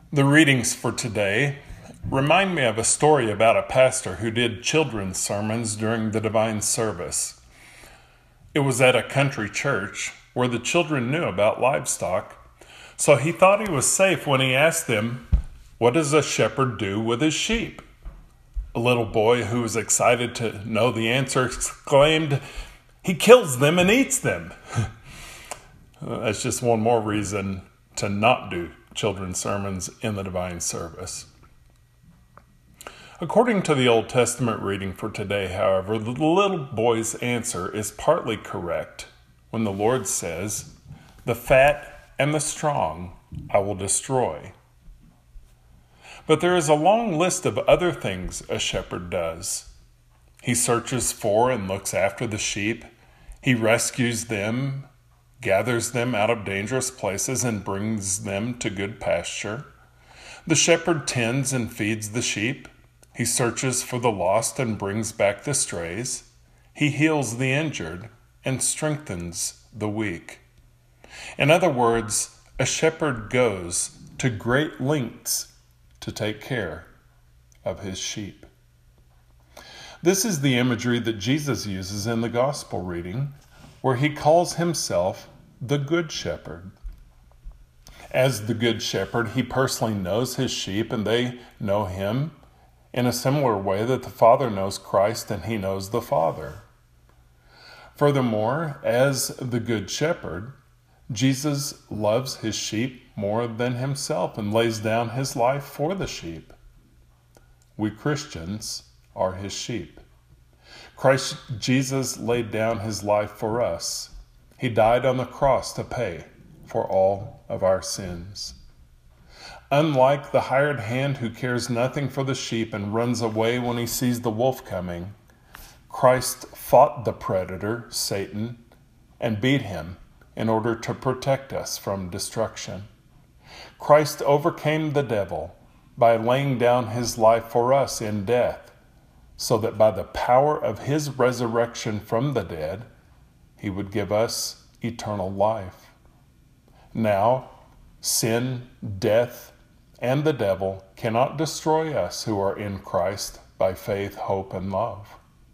The readings for today remind me of a story about a pastor who did children's sermons during the divine service. It was at a country church where the children knew about livestock, so he thought he was safe when he asked them, "What does a shepherd do with his sheep?" A little boy who was excited to know the answer exclaimed, "He kills them and eats them." That's just one more reason to not do children's sermons in the divine service. According to the Old Testament reading for today, however, the little boy's answer is partly correct when the Lord says, "The fat and the strong I will destroy." But there is a long list of other things a shepherd does. He searches for and looks after the sheep. He rescues them, gathers them out of dangerous places, and brings them to good pasture. The shepherd tends and feeds the sheep. He searches for the lost and brings back the strays. He heals the injured and strengthens the weak. In other words, a shepherd goes to great lengths to take care of his sheep. This is the imagery that Jesus uses in the gospel reading, where he calls himself the Good Shepherd. As the Good Shepherd, he personally knows his sheep and they know him in a similar way that the Father knows Christ and he knows the Father. Furthermore, as the Good Shepherd, Jesus loves his sheep more than himself and lays down his life for the sheep. We Christians are his sheep. Christ Jesus laid down his life for us. He died on the cross to pay for all of our sins. Unlike the hired hand who cares nothing for the sheep and runs away when he sees the wolf coming, Christ fought the predator, Satan, and beat him in order to protect us from destruction. Christ overcame the devil by laying down his life for us in death, so that by the power of his resurrection from the dead, he would give us eternal life. Now, sin, death, and the devil cannot destroy us who are in Christ by faith, hope, and love.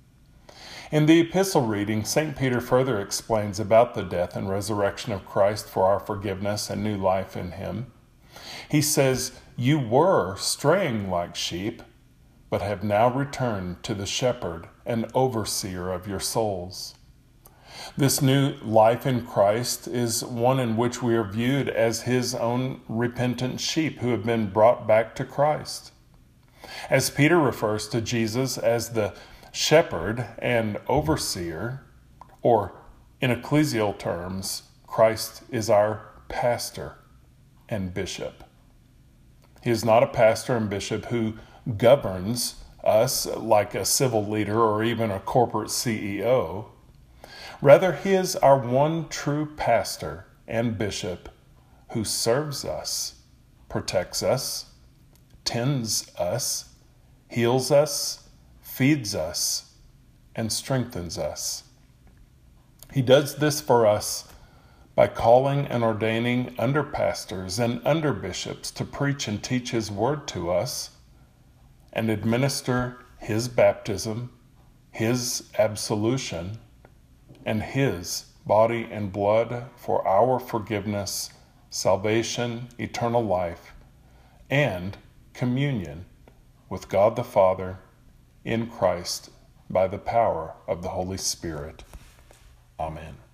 In the epistle reading, St. Peter further explains about the death and resurrection of Christ for our forgiveness and new life in him. He says, "You were straying like sheep, but have now returned to the shepherd and overseer of your souls." This new life in Christ is one in which we are viewed as his own repentant sheep who have been brought back to Christ. As Peter refers to Jesus as the shepherd and overseer, or in ecclesial terms, Christ is our pastor and bishop. He is not a pastor and bishop who governs us like a civil leader or even a corporate CEO. Rather, he is our one true pastor and bishop who serves us, protects us, tends us, heals us, feeds us, and strengthens us. He does this for us by calling and ordaining under pastors and under bishops to preach and teach his word to us and administer his baptism, his absolution, and his body and blood for our forgiveness, salvation, eternal life, and communion with God the Father in Christ by the power of the Holy Spirit. Amen.